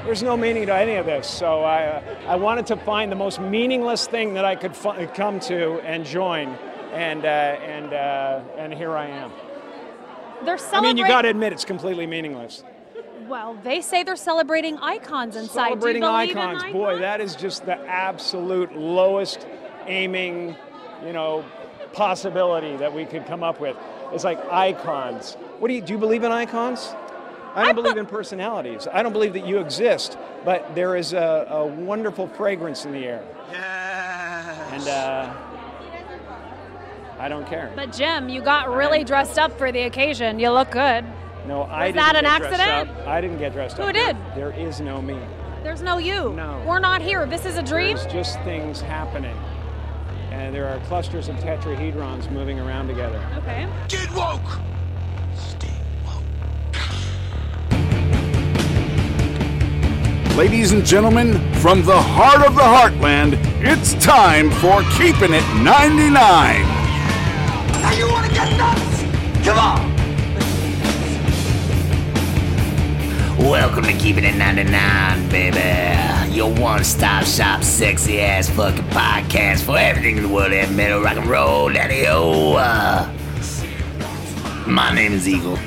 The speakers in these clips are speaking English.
there's no meaning to any of this. So I wanted to find the most meaningless thing that I could come to and join, and here I am. They're celebrating. I mean, you got to admit it's completely meaningless. Well, they say they're celebrating icons inside. Celebrating Do you believe icons, in boy, that is just the absolute lowest aiming, possibility that we could come up with. It's like icons. What do you believe in icons? I don't believe in personalities. I don't believe that you exist, but there is a wonderful fragrance in the air. Yes. And I don't care. But Jim, you got really dressed up for the occasion. You look good. No, I didn't. Was that an get dressed accident? up. I didn't get dressed up. Who did? There is no me. There's no you. No. We're not here. This is a dream? There's just things happening. And there are clusters of tetrahedrons moving around together. Okay. Get woke. Stay woke. Ladies and gentlemen, from the heart of the heartland, it's time for Keeping It 99. Now you want to get nuts? Come on. Welcome to Keeping It 99, baby. Your one-stop shop, sexy-ass fucking podcast for everything in the world of metal, rock and roll, daddy-o. My name is Eagle.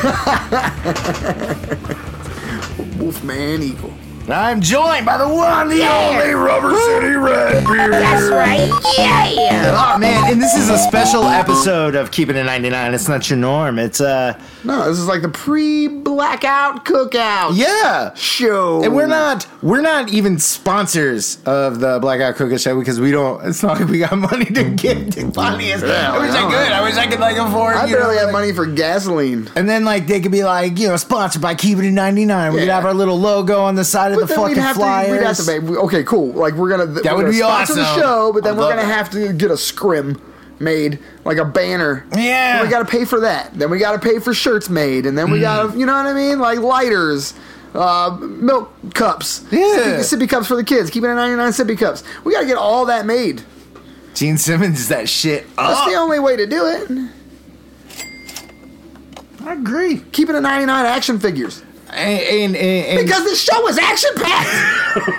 Wolfman Eagle. I'm joined by the one, the only Rubber City Redbeard. That's right, yeah! Oh, man, and this is a special episode of Keeping It 99. It's not your norm. It's, No, this is like the pre-blackout cookout show. And we're not even sponsors of the Blackout Cookout show because it's not like we got money to give to finance. I wish I could like afford. I barely have money for gasoline. And then like they could be like, sponsored by Keeping It 99. We could have our little logo on the side of the fucking flyers. We'd have to pay. Okay, cool. Like we're gonna sponsor the show, but then we're gonna have to get a scrim made, like a banner. Yeah. And we gotta pay for that. Then we gotta pay for shirts made, and then we gotta, you know what I mean? Like lighters, milk cups, sippy cups for the kids. Keeping It 99 sippy cups. We gotta get all that made. Gene Simmons is that shit up. That's the only way to do it. I agree. Keeping It 99 action figures. And because this show is action packed.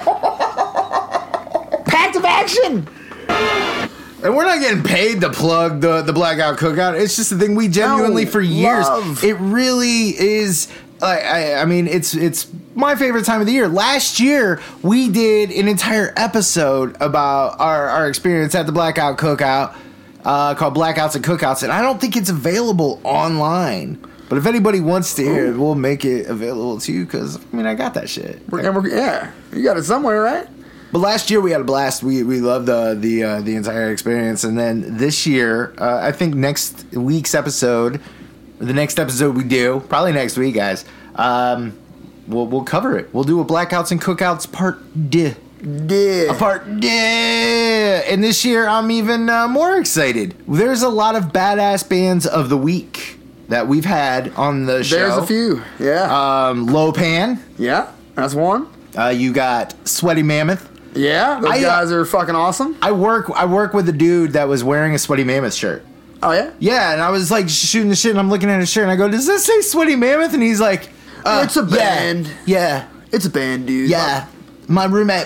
Packed of action. And we're not getting paid to plug the Blackout Cookout. It's just a thing we genuinely for years. It really is. I mean, it's my favorite time of the year. Last year, we did an entire episode about our experience at the Blackout Cookout called Blackouts and Cookouts, and I don't think it's available online. But if anybody wants to hear it, we'll make it available to you because, I got that shit. Yeah, you got it somewhere, right? But last year we had a blast. We loved the entire experience. And then this year, I think next week's episode, the next episode we do, probably next week, guys, we'll cover it. We'll do a Blackouts and Cookouts part D. A part D. And this year I'm even more excited. There's a lot of badass bands of the week that we've had on the show. There's a few, yeah. Lopan. Yeah, that's one. You got Sweaty Mammoth. Yeah, those guys are fucking awesome. I work with a dude that was wearing a Sweaty Mammoth shirt. Oh, yeah? Yeah, and I was like shooting the shit, and I'm looking at his shirt, and I go, does this say Sweaty Mammoth? And he's like, it's a band. Yeah. It's a band, dude. Yeah. My roommate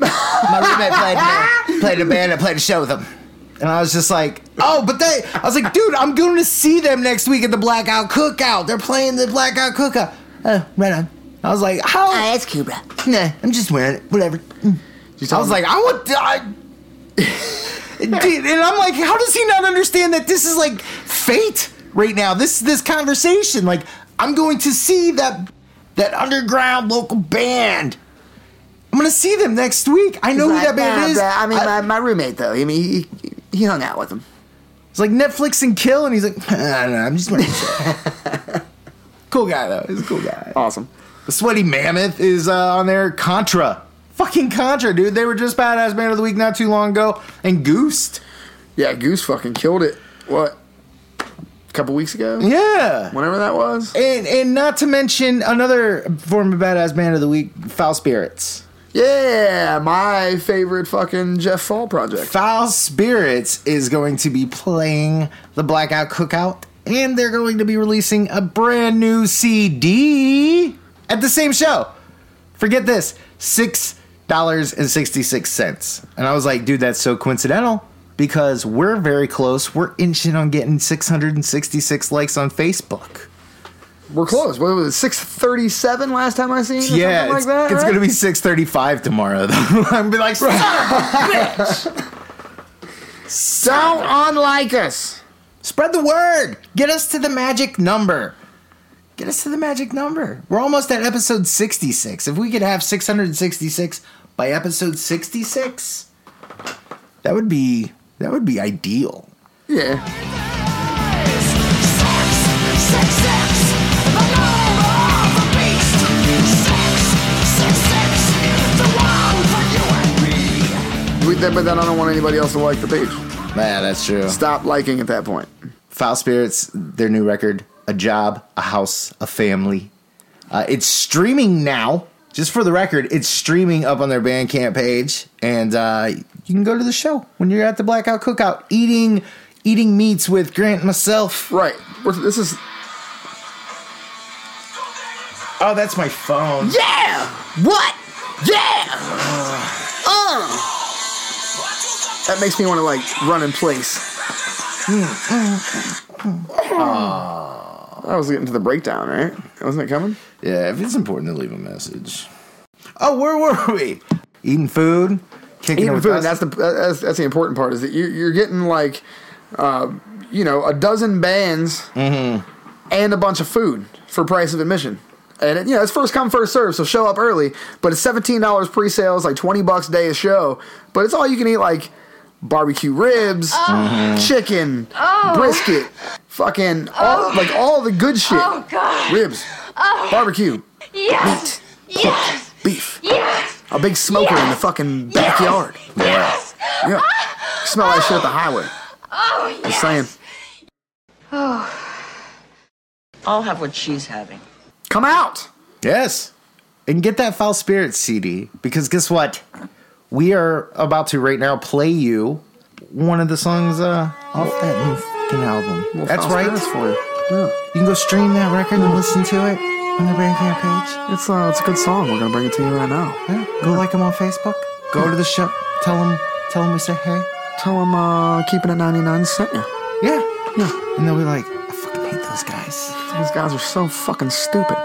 played a band and played a show with him. And I was just like, I was like, dude, I'm going to see them next week at the Blackout Cookout. They're playing the Blackout Cookout. Right on. I was like, how? That's cool, bro. Nah, I'm just wearing it. Whatever. I was like, dude, and I'm like, how does he not understand that this is like fate right now? This conversation. Like, I'm going to see that underground local band. I'm going to see them next week. I know who that band is. I mean, my roommate, though. I mean, he hung out with him. It's like Netflix and Kill, and he's like, I don't know, I'm just wearing it. Cool guy, though. He's a cool guy. Awesome. The Sweaty Mammoth is on there. Contra. Fucking Contra, dude. They were just Badass Band of the Week not too long ago. And Goose. Yeah, Goose fucking killed it. What? A couple weeks ago? Yeah. Whenever that was. And not to mention another form of Badass Band of the Week, Foul Spirits. Yeah, my favorite fucking Jeff Fall project. Foul Spirits is going to be playing the Blackout Cookout, and they're going to be releasing a brand new CD at the same show. Forget this, $6.66. And I was like, dude, that's so coincidental because we're very close. We're inching on getting 666 likes on Facebook. We're close. What was it, 637 last time I seen? Yeah, like that, it's right? going to be 6:35 tomorrow, though. I'm going to be like, son of a bitch! Don't unlike us. Spread the word. Get us to the magic number. Get us to the magic number. We're almost at episode 66. If we could have 666 by episode 66, that would be ideal. Yeah. But then I don't want anybody else to like the page. Yeah, that's true. Stop liking at that point. Foul Spirits, their new record, A Job, A House, A Family. It's streaming now. Just for the record, it's streaming up on their Bandcamp page. And you can go to the show when you're at the Blackout Cookout eating meats with Grant and myself. Right. This is... Oh, that's my phone. Yeah! What? Yeah! That makes me want to, like, run in place. I was getting to the breakdown, right? Wasn't it coming? Yeah, if it's important to leave a message. Oh, where were we? Eating food, kicking Eating with food. us. That's the important part. Is that you're getting like, a dozen bands and a bunch of food for price of admission. And it's first come first serve, so show up early. But it's $17 pre-sales, like $20 a day a show. But it's all you can eat, like barbecue ribs, chicken, brisket, fucking all the good shit. Oh, God. Ribs, barbecue, Yes. meat, Yes. beef, Yes. a big smoker in the fucking backyard. Yes. Yeah, smell that shit at the highway. Oh, Just saying. I'll have what she's having. Come out. Yes. And get that Foul Spirits CD. Because guess what? We are about to right now play you one of the songs off that new fucking album. Well, That's Foul right. Spirits for you. Yeah. You can go stream that record and listen to it on the Bandcamp page. It's a good song. We're gonna bring it to you right now. Yeah. Go like them on Facebook. Go to the show. Tell them we say hey. Tell them Keeping It 99 sent you. Yeah. And they'll be like, I fucking hate those guys. These guys are so fucking stupid.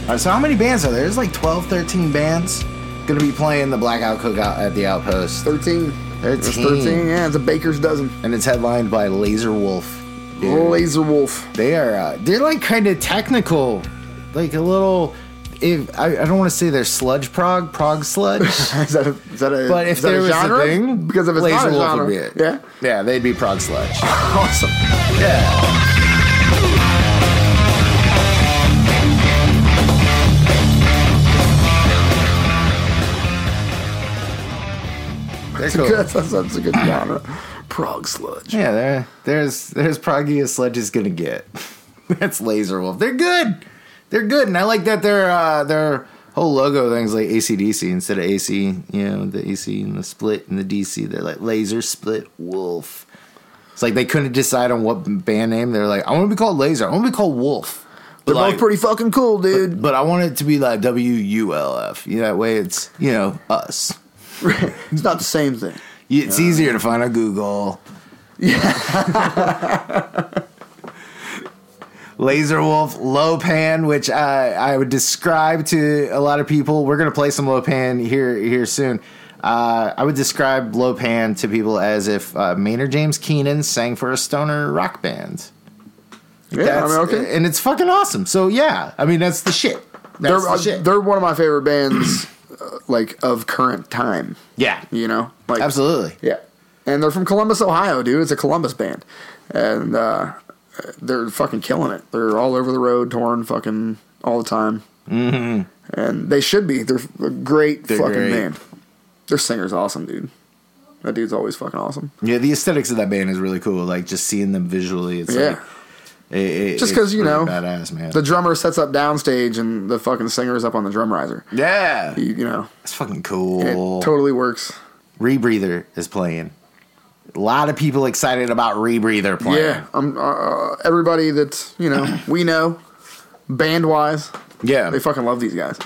All right, so how many bands are there? There's like 12, 13 bands going to be playing the Blackout Cookout at the Outpost. 13. 13. It's 13, yeah, it's a baker's dozen. And it's headlined by Laser Wolf. Dude. Laser Wolf. They're like kind of technical. Like a little... I don't want to say they're sludge prog sludge. is that a but if there was genre? a thing, because if it's Laser not a Wolf genre, would be it. yeah, they'd be prog sludge. Awesome. Yeah. That's a good genre. Prog sludge. Yeah, there's proggy as sludge is gonna get. That's Laser Wolf. They're good. They're good, and I like that their whole logo thing's like AC/DC instead of AC. You know, the AC and the split and the DC. They're like Laser Split Wolf. It's like they couldn't decide on what band name. They're like, I want to be called Laser. I want to be called Wolf. They're like, both pretty fucking cool, dude. But I want it to be like WULF. You know, that way it's us. It's not the same thing. It's easier to find on Google. Yeah. Laser Wolf, Lopan, which I would describe to a lot of people. We're going to play some Lopan here soon. I would describe Lopan to people as if Maynard James Keenan sang for a stoner rock band. Yeah, I mean, okay. And it's fucking awesome. So, yeah, I mean, that's the shit. They're one of my favorite bands, like, of current time. Yeah. You know? Like, absolutely. Yeah. And they're from Columbus, Ohio, dude. It's a Columbus band. And they're fucking killing it. They're all over the road, touring fucking all the time. Mm-hmm. And they should be. They're a great band. Their singer's awesome, dude. That dude's always fucking awesome. Yeah, the aesthetics of that band is really cool. Like, just seeing them visually, it's like... just because, you know, badass, man. The drummer sets up downstage and the fucking singer is up on the drum riser. Yeah. You know. It's fucking cool. It totally works. Rebreather is playing. A lot of people excited about Rebreather playing. Yeah. Everybody that, you know, we know, band-wise, they fucking love these guys.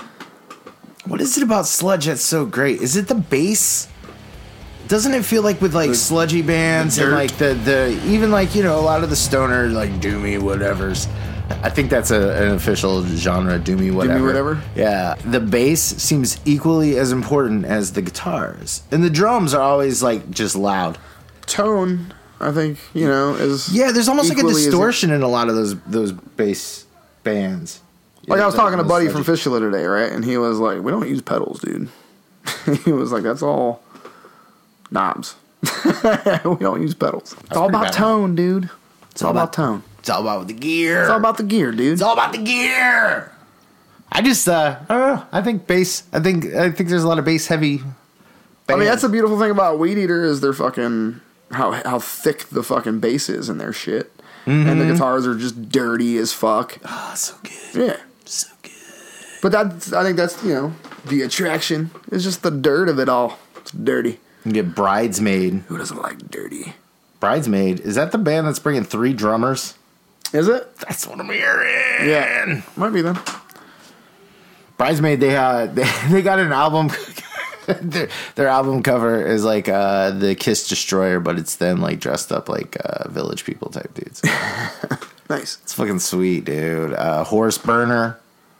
What is it about sludge that's so great? Is it the bass? Doesn't it feel like with like sludgy bands and like the even like, you know, a lot of the stoner like doomy whatevers. I think that's an official genre, doomy whatever. Doomy whatever? Yeah. The bass seems equally as important as the guitars. And the drums are always like just loud. Tone, I think, you know, is there's almost like a distortion in a lot of those bass bands. Like I was talking to Buddy from Fistula today, right? And he was like, we don't use pedals, dude. He was like, that's all knobs. We don't use pedals. It's all about tone, dude. It's all about tone. It's all about the gear. It's all about the gear, dude. It's all about the gear. I just, I don't know. I think bass. I think there's a lot of bass heavy bands. I mean, that's the beautiful thing about Weed Eater is their fucking how thick the fucking bass is in their shit, and the guitars are just dirty as fuck. Oh, so good. Yeah, so good. But I think that's, you know, the attraction is just the dirt of it all. It's dirty. You get Bridesmaid. Who doesn't like dirty? Bridesmaid, is that the band that's bringing 3 drummers? Is it? That's what I'm hearing. Yeah, might be them. Bridesmaid, they got an album. their album cover is like the Kiss Destroyer, but it's them like dressed up like Village People type dudes. Nice. It's fucking sweet, dude. Horse Burner.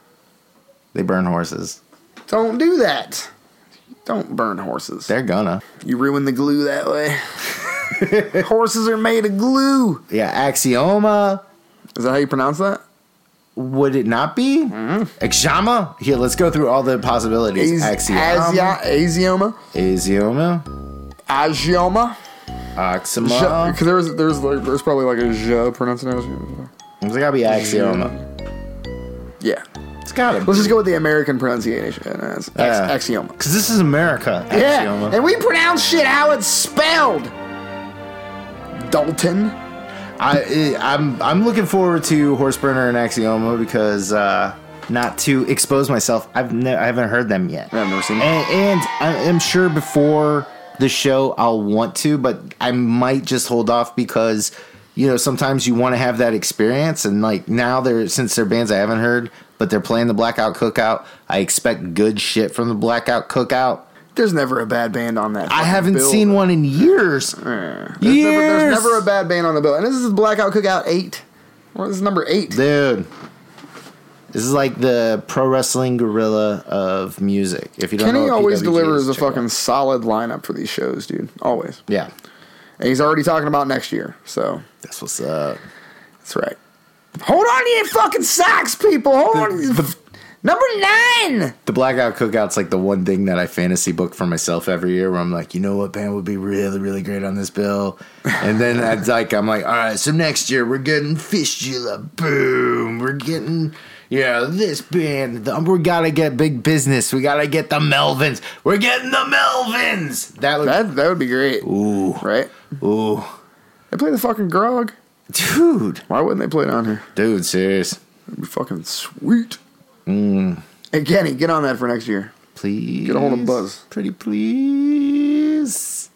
They burn horses. Don't do that. Don't burn horses. They're gonna. You ruin the glue that way. Horses are made of glue. Yeah, Axioma. Is that how you pronounce that? Would it not be? Axioma? Here, let's go through all the possibilities. Axioma. Axioma. Axioma. Oxima. Because there's probably like a J pronunciation. It's gotta be Axioma. Yeah. It's gotta be. Let's just go with the American pronunciation. It's Axioma. Because this is America. Axioma. Yeah. And we pronounce shit how it's spelled. Dalton. I'm looking forward to Horseburner and Axioma because not to expose myself, I haven't heard them yet. I've never seen them. And I am sure before the show I'll want to, but I might just hold off because, you know, sometimes you want to have that experience, and like now since they're bands I haven't heard, but they're playing the Blackout Cookout, I expect good shit from the Blackout Cookout. There's never a bad band on that. I haven't seen one in years. There's never a bad band on the bill. And this is Blackout Cookout 8. Well, this is number 8. Dude. This is like the pro wrestling gorilla of music. If you don't know, Kenny what always PWG delivers is, a check it out. fucking solid lineup for these shows, dude. Always. Yeah, And he's already talking about next year, so that's what's up. that's right. Hold on to your fucking socks, people. Hold on. Number 9. The Blackout Cookout's like the one thing that I fantasy book for myself every year where I'm like, you know what band would be really, really great on this bill? And then I'm like, all right, so next year we're getting Fistula. Boom. We're getting, this band. We got to get Big Business. We got to get the Melvins. We're getting the Melvins. That would be great. Ooh. Right? Ooh. They play the fucking Grog. Dude. Why wouldn't they play down here? Dude, serious. That'd be fucking sweet. Hey, Kenny, get on that for next year. Please. Get a hold of Buzz. Pretty please.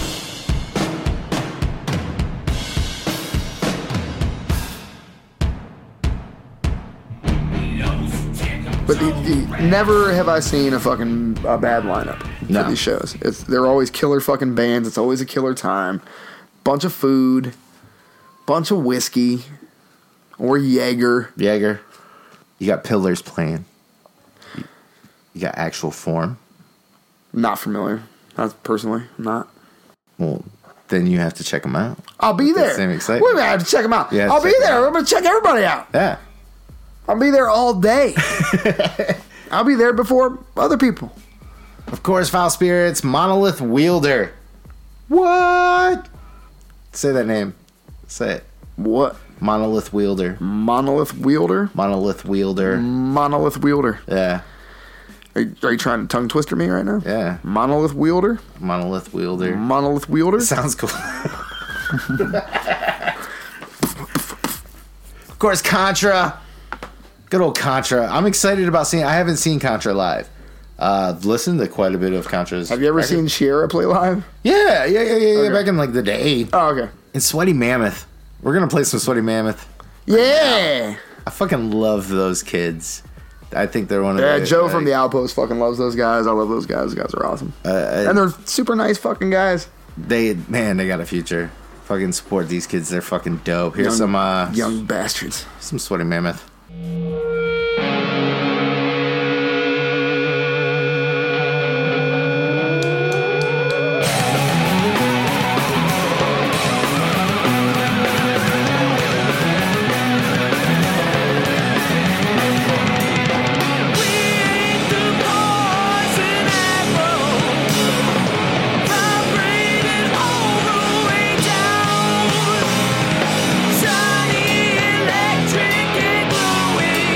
But never have I seen a bad lineup for these shows. They're always killer fucking bands. It's always a killer time. Bunch of food. Bunch of whiskey. Or Jaeger. You got Pillars playing. You got Actual Form. Not familiar. Personally, not. Well, then you have to check them out. I'll be there. Same Wait excitement. a minute, I have to check them out. Yeah, I'll be check 'em there. out. I'm going to check everybody out. Yeah. I'll be there all day. I'll be there before other people. Of course, Foul Spirits, Monolith Wielder. What? Say that name. Say it. What? Monolith Wielder. Monolith Wielder? Monolith Wielder. Monolith Wielder. Yeah. Are you trying to tongue twister me right now? Yeah. Monolith Wielder? Monolith Wielder. Monolith Wielder? Sounds cool. Of course, Contra. Good old Contra. I'm excited about seeing. I haven't seen Contra live. Listened to quite a bit of Contra's. Have you ever seen Sierra play live? Yeah. Okay. Back in like the day. Oh, okay. And Sweaty Mammoth. We're gonna play some Sweaty Mammoth. Yeah. I fucking love those kids. I think they're one of the... Joe from the Outpost fucking loves those guys. I love those guys. Those guys are awesome. And they're super nice fucking guys. They got a future. Fucking support these kids. They're fucking dope. Here's some... young bastards. Some Sweaty Mammoth. Sunny electric and glowing.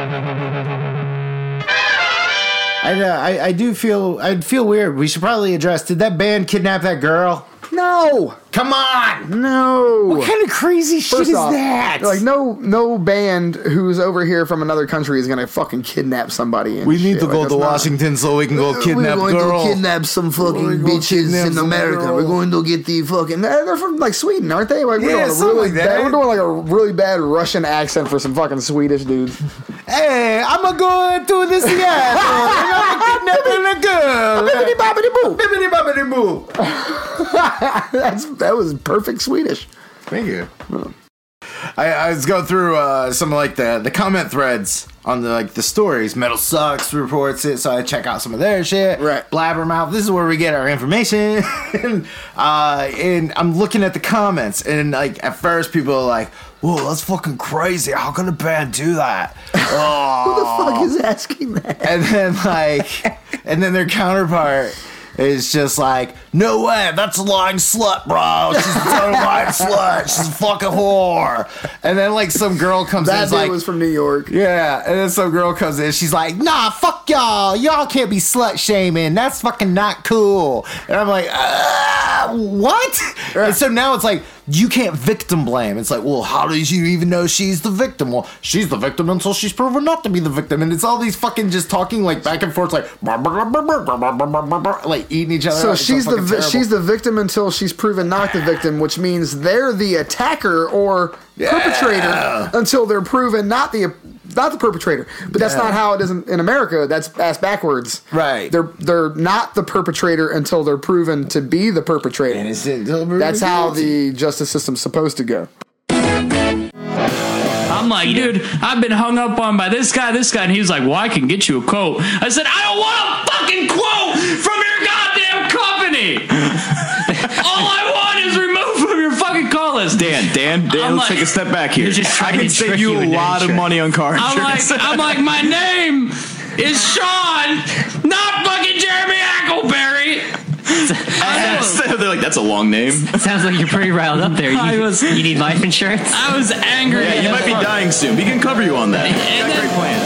I'd feel weird. We should probably address, did that band kidnap that girl? No. Come on. No. What kind of crazy shit is that? Like, no band who's over here from another country is gonna fucking kidnap somebody. And we need shit. to go to Washington so we can go kidnap We're going girl. to kidnap some fucking bitches in America. girl. We're going to get the fucking... They're from, like, Sweden, aren't they? Like, Yeah, something like that. We're doing, like, a really bad Russian accent for some fucking Swedish dudes. Hey, I'm gonna go to the Seattle and I'm kidnapping a girl. Bibbidi bobbidi boo. Bibbidi bobbidi boo. That was perfect Swedish. Thank you. I was going through some of like the comment threads on the stories. Metal Sucks reports it, so I check out some of their shit. Right. Blabbermouth. This is where we get our information. And I'm looking at the comments, and like at first people are like, "Whoa, that's fucking crazy! How can a band do that?" Who the fuck is asking that? And then their counterpart is just like, no way, that's a lying slut, bro. She's a total lying slut. She's a fucking whore. And then like some girl comes in, That dude like, was from New York. yeah. And then some girl comes in, she's like, nah, fuck y'all. Y'all can't be slut shaming. That's fucking not cool. And I'm like, what? And so now it's like, you can't victim blame. It's like, well, how does you even know she's the victim? Well, she's the victim until she's proven not to be the victim. And it's all these fucking just talking like back and forth, like eating each other. So she's the victim until she's proven not the victim, which means they're the attacker or perpetrator until they're proven not the perpetrator. But that's not how it is in America. That's ass backwards. Right. They're not the perpetrator until they're proven to be the perpetrator. Innocent. That's how the justice system's supposed to go. I'm like, dude, I've been hung up on by this guy, and he was like, well, I can get you a quote. I said, I don't want a fucking quote from your goddamn company. All I want is removed from your fucking call list. Dan, let's take a step back here. I can save you a lot of money on car insurance. I'm like, my name is Sean, not fucking Jeremy Ackleberry. They're like, that's a long name. Sounds like you're pretty riled up there. You need life insurance? I was angry. Yeah, you might be dying soon. We can cover you on that. Got great plans.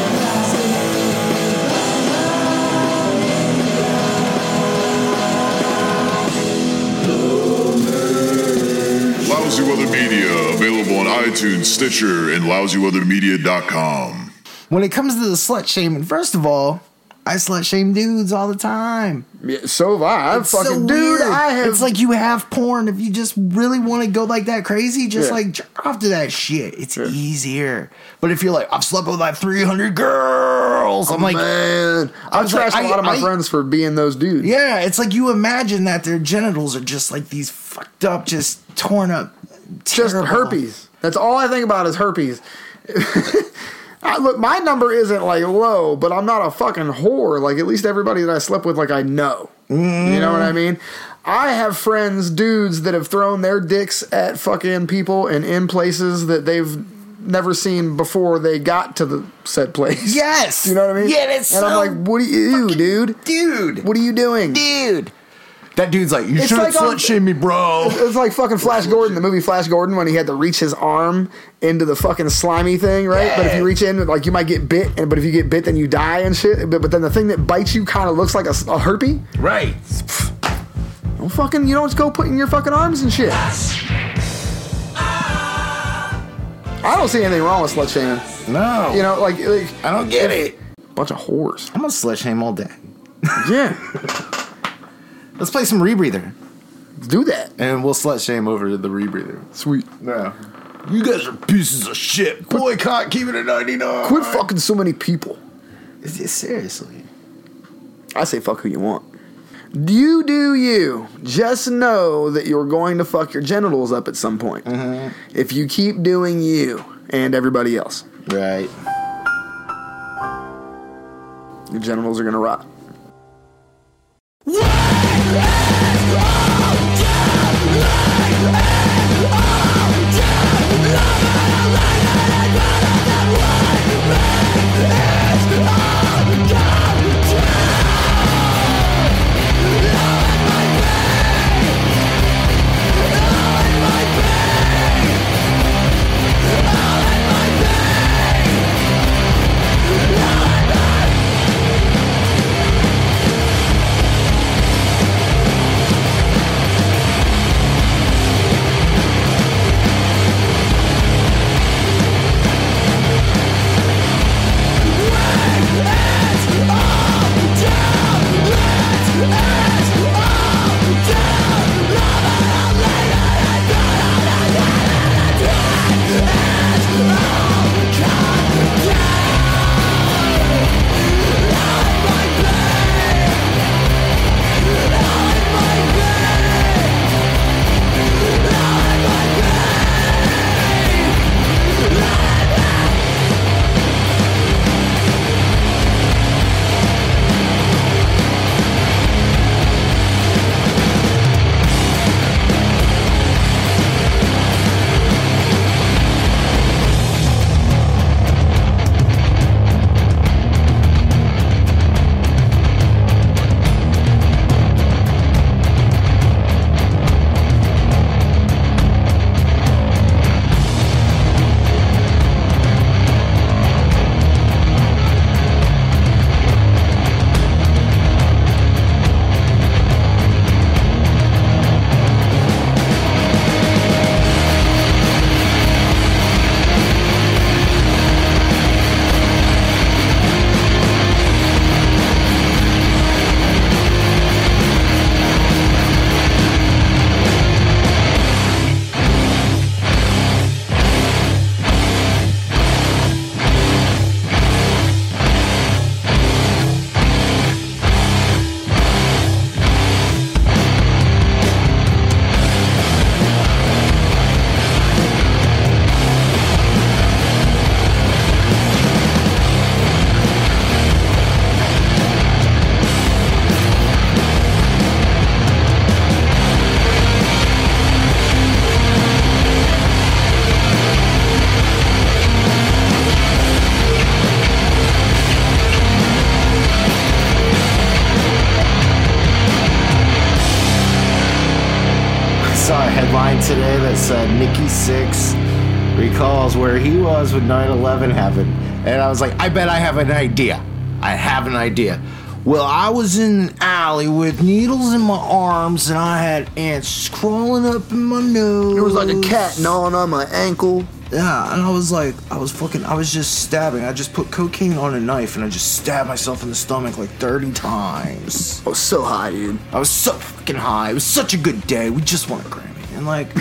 Lousy Weather Media, available on iTunes, Stitcher, and lousyweathermedia.com. When it comes to the slut shaming, first of all, I slut shame dudes all the time. Yeah, so have I. It's so weird. It's like you have porn. If you just really want to go like that crazy, just like jerk off to that shit. It's easier. But if you're like, I've slept with like 300 girls, I'm like, man, I've trashed a lot of my friends for being those dudes. Yeah, it's like you imagine that their genitals are just like these fucked up, just torn up, just herpes. That's all I think about is herpes. Look, my number isn't like low, but I'm not a fucking whore. Like, at least everybody that I slept with, like, I know. You know what I mean? I have friends, dudes, that have thrown their dicks at fucking people and in places that they've never seen before they got to the said place. Yes! You know what I mean? Yeah, that's and I'm like, what do you do, dude? Dude! What are you doing? Dude! That dude's like, you shouldn't slut shame me, bro. It's like fucking Flash Gordon, the movie Flash Gordon, when he had to reach his arm into the fucking slimy thing, right? Yeah. But if you reach in, like, you might get bit, but if you get bit, then you die and shit. But then the thing that bites you kind of looks like a herpy. Right. Well, fucking, you don't just go put in your fucking arms and shit. I don't see anything wrong with slut shaming. No. You know, like I don't get it. Bunch of whores. I'm gonna slut shame all day. Yeah. Let's play some rebreather. Do that. And we'll slut shame over the rebreather. Sweet. No. You guys are pieces of shit. Boycott, keep it at 99. Quit fucking so many people. Seriously. I say fuck who you want. You do you. Just know that you're going to fuck your genitals up at some point. Mm-hmm. If you keep doing you and everybody else. Right. Your genitals are going to rot. today that said Nikki Sixx recalls where he was when 9/11 happened. And I was like, I bet I have an idea. I have an idea. Well, I was in an alley with needles in my arms and I had ants crawling up in my nose. It was like a cat gnawing on my ankle. Yeah, and I was just stabbing. I just put cocaine on a knife and I just stabbed myself in the stomach like 30 times. I was so high, dude. I was so fucking high. It was such a good day. We just won a Grammy. And like...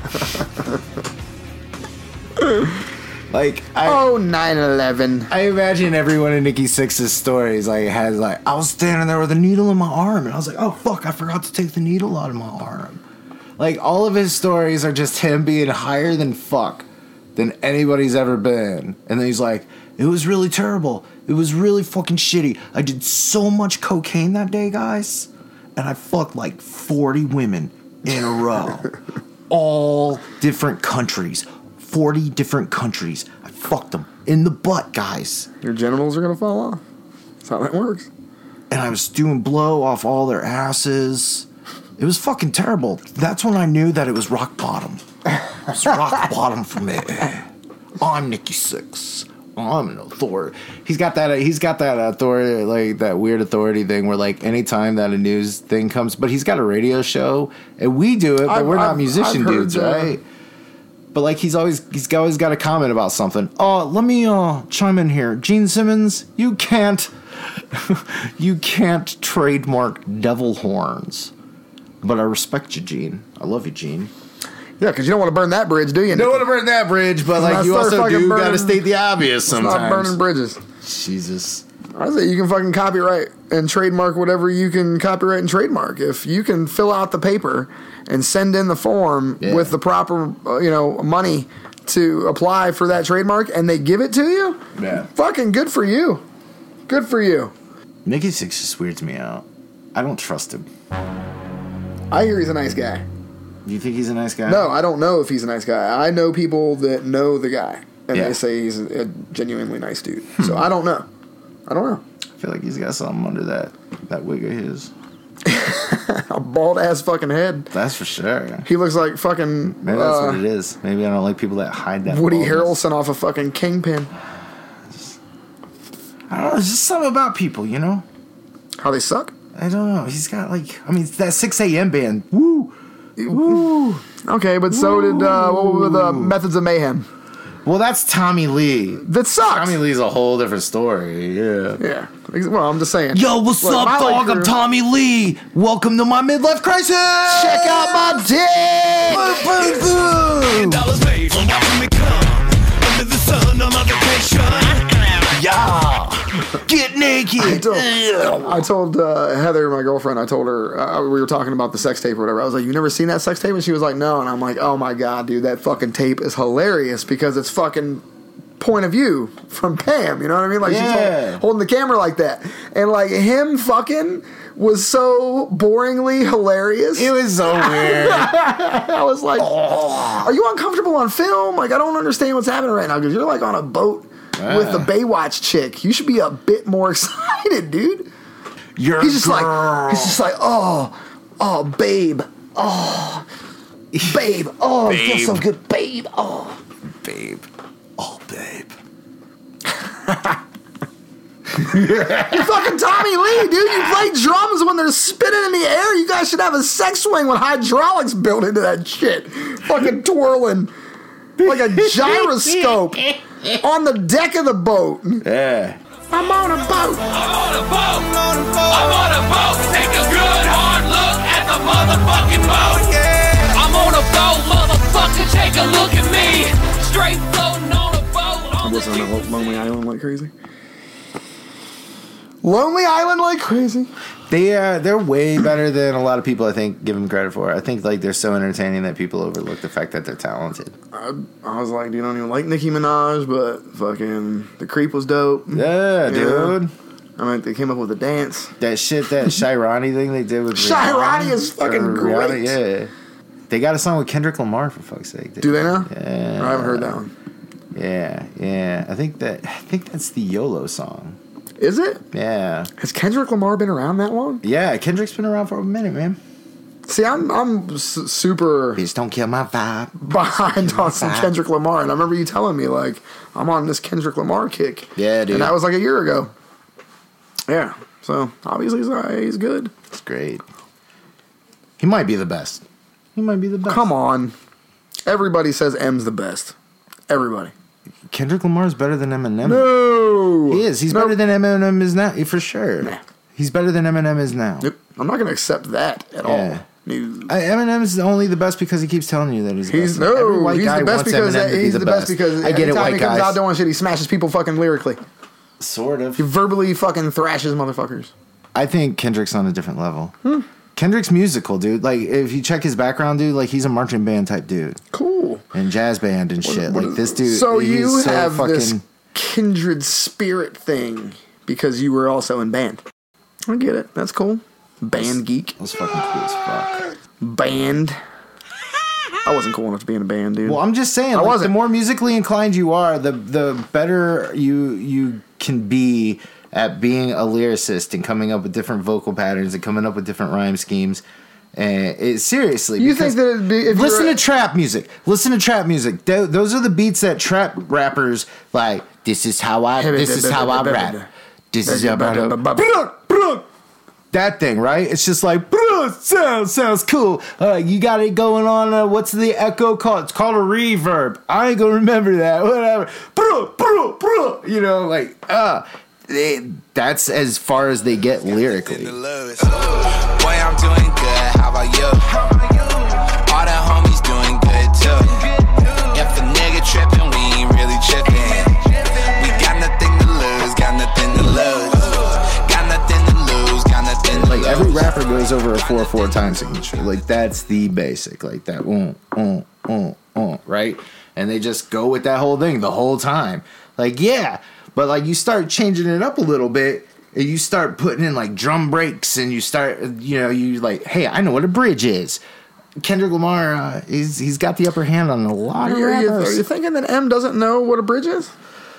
9/11. I imagine everyone in Nikki Sixx's stories I was standing there with a needle in my arm and I was like, oh fuck, I forgot to take the needle out of my arm. Like all of his stories are just him being higher than fuck than anybody's ever been. And then he's like, it was really terrible. It was really fucking shitty. I did so much cocaine that day, guys, and I fucked like 40 women in a row. All different countries. 40 different countries. I fucked them in the butt, guys. Your genitals are gonna fall off. That's how that works. And I was doing blow off all their asses. It was fucking terrible. That's when I knew that it was rock bottom. It was rock bottom for me. I'm Nikki Sixx. I'm an authority. He's got that authority, like that weird authority thing where like anytime that a news thing comes, but he's got a radio show and we do it, but we're not musician dudes, right? But like he's always got a comment about something. Oh, let me chime in here. Gene Simmons, you can't trademark devil horns. But I respect you, Gene. I love you, Gene. Yeah, because you don't want to burn that bridge, do you? You don't want to burn that bridge, but like you also do got to state the obvious sometimes. Stop burning bridges. Jesus. I say you can fucking copyright and trademark whatever you can copyright and trademark. If you can fill out the paper and send in the form with the proper, money to apply for that trademark, and they give it to you, fucking good for you. Good for you. Nikki Sixx just weirds me out. I don't trust him. I hear he's a nice guy. Do you think he's a nice guy? No, I don't know if he's a nice guy. I know people that know the guy, and they say he's a genuinely nice dude. So I don't know. I feel like he's got something under that wig of his. A bald-ass fucking head. That's for sure. He looks like fucking... Maybe that's what it is. Maybe I don't like people that hide that Woody baldness. Harrelson off a fucking Kingpin. I don't know. There's just something about people, you know? How they suck? I don't know. He's got it's that 6 a.m. band. Woo! Woo! Okay, but so did what were the Methods of Mayhem? Well, that's Tommy Lee. That sucks. Tommy Lee's a whole different story. Yeah. Yeah. Well, I'm just saying. Yo, what's up, dog? I'm Tommy Lee. Welcome to my midlife crisis. Check out my dick. $1 made from watching me come under the sun on my vacation. Yeah. Get naked. I told Heather, my girlfriend, I told her, we were talking about the sex tape or whatever. I was like, you never seen that sex tape? And she was like, no. And I'm like, oh my God, dude, that fucking tape is hilarious because it's fucking point of view from Pam. You know what I mean? Like she's holding the camera like that. And like him fucking was so boringly hilarious. It was so weird. I was like, are you uncomfortable on film? Like, I don't understand what's happening right now because you're like on a boat with the Baywatch chick. You should be a bit more excited, dude. He's just like, oh, babe. Oh, babe. Oh, it feels so good, babe. Oh, babe. Oh, babe. You're fucking Tommy Lee, dude. You play drums when they're spinning in the air. You guys should have a sex swing with hydraulics built into that shit. Fucking twirling like a gyroscope on the deck of the boat. Yeah. I'm on a boat. I'm on a boat. I'm on a boat. Take a good hard look at the motherfucking boat. Yeah. I'm on a boat, motherfucker. Take a look at me. Straight floating on a boat. I was on a Lonely Island like crazy. Lonely Island like crazy. They're way better than a lot of people I think give them credit for. I think like they're so entertaining that people overlook the fact that they're talented. I was like, dude, I don't even like Nicki Minaj, but fucking The Creep was dope. Yeah, dude. I mean, they came up with a dance. That shit, that Shirani thing they did with Shirani is fucking great. Yeah. They got a song with Kendrick Lamar, for fuck's sake. Do they now? Yeah. I haven't heard that one. Yeah. I think that's the YOLO song. Is it? Yeah. Has Kendrick Lamar been around that long? Yeah, Kendrick's been around for a minute, man. See, I'm super. Please don't kill my vibe. Behind on some Kendrick Lamar, and I remember you telling me like I'm on this Kendrick Lamar kick. Yeah, dude. And that was like a year ago. Yeah. So obviously he's good. It's great. He might be the best. He might be the best. Come on. Everybody says M's the best. Everybody. Kendrick Lamar is better than Eminem. No. He is. He's better than Eminem is now, for sure. Nah. He's better than Eminem is now. Yep. I'm not going to accept that at all. No. Eminem is only the best because he keeps telling you that he's the best. No, he's the best because he's the best because I get it, white he guys. comes out doing shit, he smashes people fucking lyrically. Sort of. He verbally fucking thrashes motherfuckers. I think Kendrick's on a different level. Kendrick's musical, dude. Like, if you check his background, dude, like, he's a marching band type dude. Cool. And jazz band and shit. Like, this dude. So you have this kindred spirit thing because you were also in band. I get it. That's cool. Band geek. That's fucking cool as fuck. Band. I wasn't cool enough to be in a band, dude. Well, I'm just saying, like, the more musically inclined you are, the better you can be at being a lyricist and coming up with different vocal patterns and coming up with different rhyme schemes. And seriously, you think that listen to trap music. Listen to trap music. Those are the beats that trap rappers like. This is how I rap. This is how that thing, right? It's just like sounds cool. You got it going on. What's the echo called? It's called a reverb. I ain't gonna remember that. Whatever. You know, like that's as far as they get lyrically. Boy, I'm doing good. How about you? All the homies doing good too. If the nigga tripping, we ain't really tripping. We got nothing to lose. Got nothing to lose. Got nothing to lose. Got nothing to lose. Like every rapper goes over a 4/4 time signature. Like that's the basic. Like that. Right? And they just go with that whole thing the whole time. Like yeah. But like you start changing it up a little bit, and you start putting in like drum breaks, and you start, you like, hey, I know what a bridge is. Kendrick Lamar, he's got the upper hand on a lot of rappers. Are you thinking that M doesn't know what a bridge is?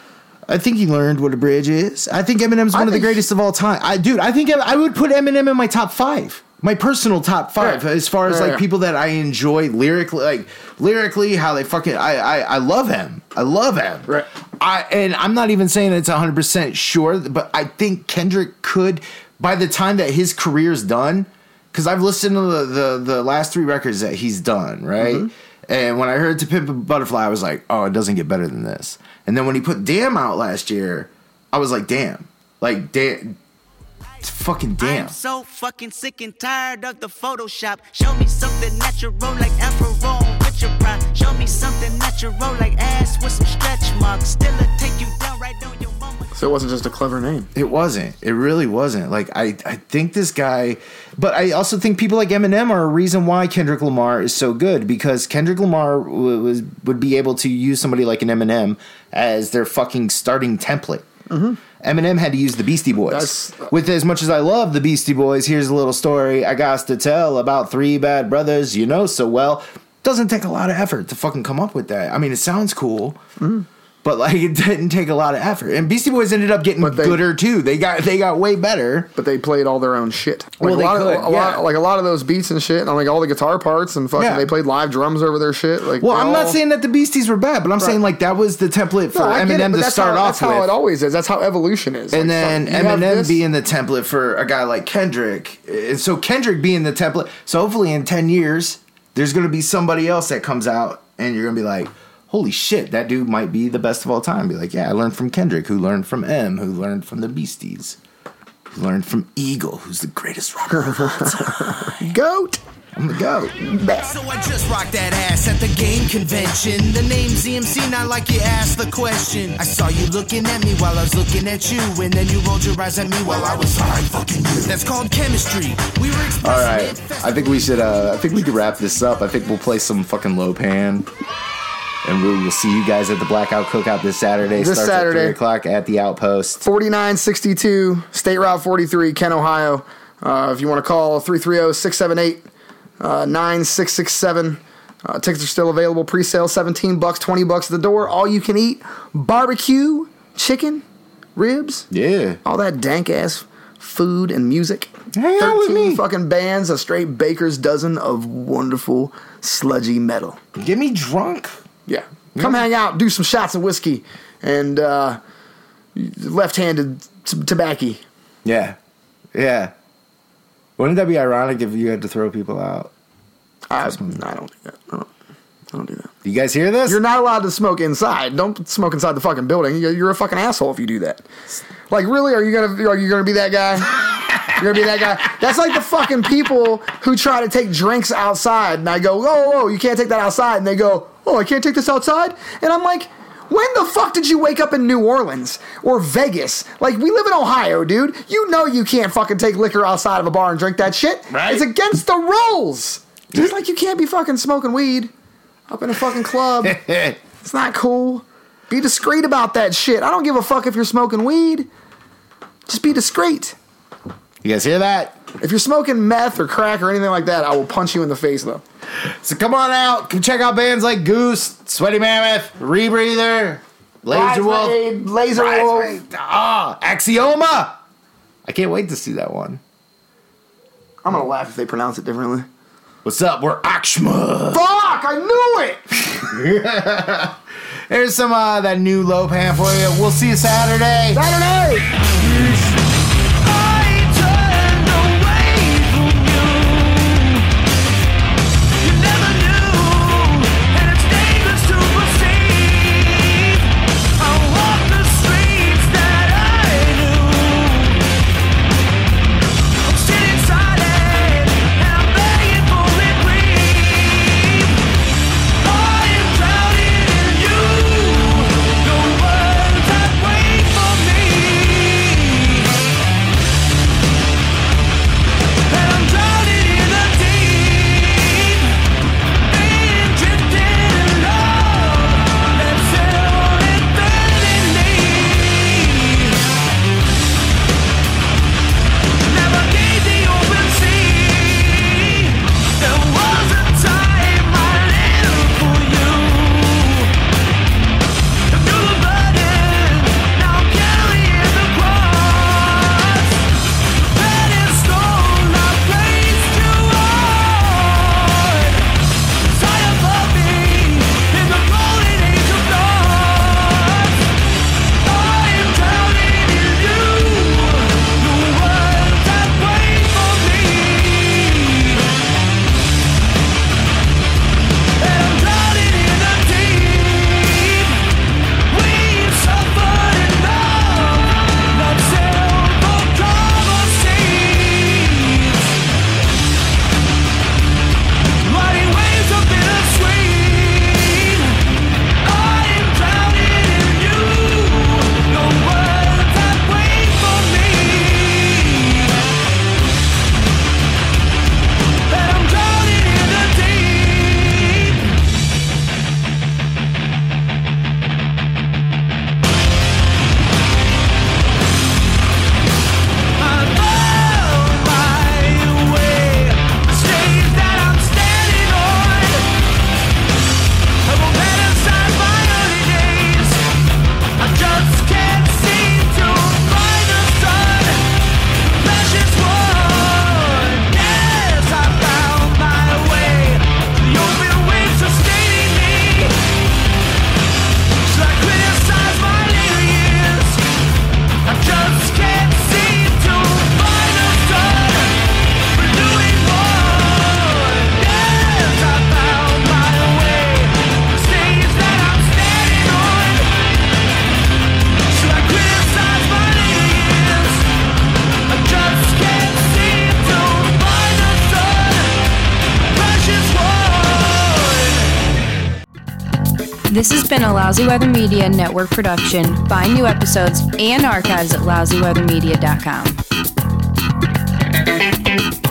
I think he learned what a bridge is. I think Eminem's one of the greatest of all time. I think I would put Eminem in my top 5. My personal top 5 as far as like people that I enjoy lyrically, how they fucking I love him. I love him. Right. And I'm not even saying it's 100% sure, but I think Kendrick could, by the time that his career's done, because I've listened to the last 3 records that he's done, right? Mm-hmm. And when I heard To Pimp a Butterfly, I was like, oh, it doesn't get better than this. And then when he put Damn out last year, I was like, damn. Like, damn. Fucking damn. I'm so fucking sick and tired of the Photoshop. Show me something natural like Afro with your pride. Show me something natural like ass with some stretch marks. Still take you down right on your mama. So it wasn't just a clever name. It wasn't. It really wasn't. Like I think this guy, but I also think people like Eminem are a reason why Kendrick Lamar is so good, because Kendrick Lamar would be able to use somebody like an Eminem as their fucking starting template. Mm-hmm. Eminem had to use the Beastie Boys. With as much as I love the Beastie Boys, here's a little story I got to tell about 3 bad brothers you know so well. Doesn't take a lot of effort to fucking come up with that. I mean, it sounds cool, but like it didn't take a lot of effort. And Beastie Boys ended up getting gooder too. They got way better. But they played all their own shit. Like well, a lot of those beats and shit, and like all the guitar parts and fucking they played live drums over their shit. Like, well, I'm not saying that the Beasties were bad, but I'm saying like that was the template for Eminem to start off with. That's how it always is. That's how evolution is. And then Eminem being the template for a guy like Kendrick. And so Kendrick being the template. So hopefully in 10 years, there's going to be somebody else that comes out and you're going to be like, holy shit, that dude might be the best of all time. Be like, yeah, I learned from Kendrick, who learned from M, who learned from the Beasties, who learned from Eagle, who's the greatest rapper of all time. GOAT. I'm the GOAT. So I just rocked that ass at the game convention. The name's EMC, not like you asked the question. I saw you looking at me while I was looking at you, and then you rolled your eyes at me while I was high fucking you. That's called chemistry. We were all right. I think we should. I think we could wrap this up. I think we'll play some fucking Lopan. And we will see you guys at the Blackout Cookout this Saturday. Starts at 3 o'clock at the Outpost. 4962 State Route 43, Kent, Ohio. If you want to call 330-678-9667. Tickets are still available. Pre-sale $17, $20 at the door. All you can eat. Barbecue, chicken, ribs. Yeah. All that dank ass food, and music. Hang out with me. Fucking bands, a straight baker's dozen of wonderful sludgy metal. Get me drunk. Yeah. Come hang out, do some shots of whiskey, and left-handed tobacco. Yeah. Yeah. Wouldn't that be ironic if you had to throw people out? I don't do that. I don't do that. You guys hear this? You're not allowed to smoke inside. Don't smoke inside the fucking building. You're a fucking asshole if you do that. Like, really? Are you gonna be that guy? You're gonna be that guy? That's like the fucking people who try to take drinks outside, and I go, whoa, you can't take that outside, and they go, oh, I can't take this outside? And I'm like, when the fuck did you wake up in New Orleans or Vegas? Like, we live in Ohio, dude. You know you can't fucking take liquor outside of a bar and drink that shit. Right. It's against the rules. Just like you can't be fucking smoking weed up in a fucking club. It's not cool. Be discreet about that shit. I don't give a fuck if you're smoking weed. Just be discreet. You guys hear that? If you're smoking meth or crack or anything like that, I will punch you in the face, though. So come on out. Come check out bands like Goose, Sweaty Mammoth, Rebreather, Laser Wolf, Axioma. I can't wait to see that one. I'm going to laugh if they pronounce it differently. What's up? We're Axioma. Fuck! I knew it! There's some that new Lopan for you. We'll see you Saturday. This has been a Lousy Weather Media Network production. Find new episodes and archives at lousyweathermedia.com.